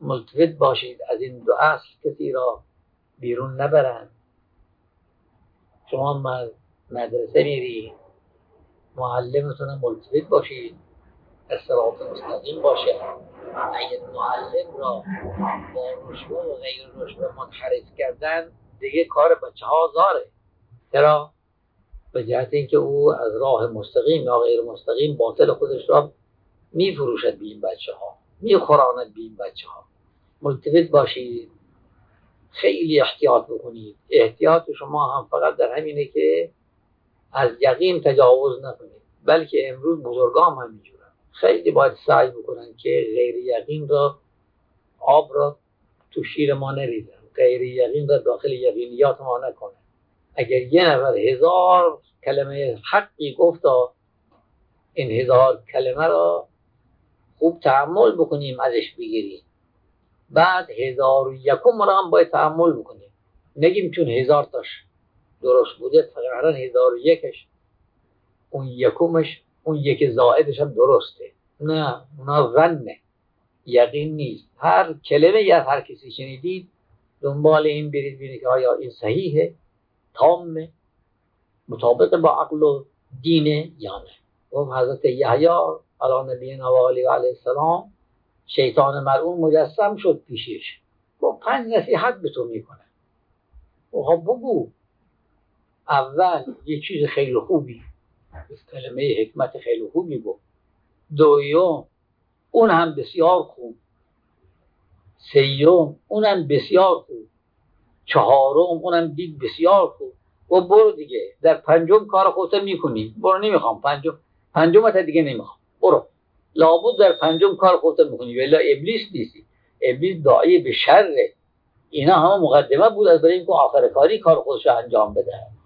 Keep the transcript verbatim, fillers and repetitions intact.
ملتفت باشید از این دو اصل کسی را بیرون نبرند. شما مدرسه میری، معلمتون ملتفت باشید، صراط مستقیم باشه. اگه معلم را با رشوه و غیر رشوه منحرف کردن، دیگه کار بچه ها زاره. چرا؟ به جهت اینکه او از راه مستقیم یا غیر مستقیم باطل خودش را میفروشد به این بچه ها، میخوراند به این بچه ها. ملتفت باشید، خیلی احتیاط بکنید. احتیاط شما هم فقط در همینه که از یقین تجاوز نکنید، بلکه امروز بزرگان هم همینجورن، خیلی باید سعی بکنن که غیر یقین را، آب را تو شیر ما نریزن، غیر یقین را داخل یقینیات ما نکنن. اگر یه نفر هزار کلمه حقی گفتا، این هزار کلمه را خوب تحمل بکنیم، ازش بگیریم. بعد هزار و یکم را هم باید تحمل بکنیم، نگیم چون هزار تاش درست بوده فقط هزار و یکش، اون یکمش، اون یک زائدش هم درسته. نه، اونا ظنه، یقین نیست. هر کلمه یا هر کسی شنیدید دنبال این برید ببینید که آیا این صحیحه، تامه، مطابق با عقل و دینه یا نه. و حضرت یحیی علی نبینا و علیه السلام، شیطان ملعون مجسم شد پیشش، گفت پنج نصیحت به تو میکنه. اوها بگو. اول یه چیز خیلی خوبی، کلمه حکمت خیلی خوبی گفت. دوم اون هم بسیار خوب. سیوم اونم بسیار خوب. چهارم اونم دید بسیار خوب. و برو دیگه، در پنجم کار خودت میکنی، برو، نمیخوام پنجم پنجمت دیگه نمیخوام، برو. لابد در پنجم کار خودت میکنی، ولی ابلیس نیستی. ابلیس داعی به شره. اینا همه مقدمه بود از برای اینکه آخر کاری کار خودش انجام بده.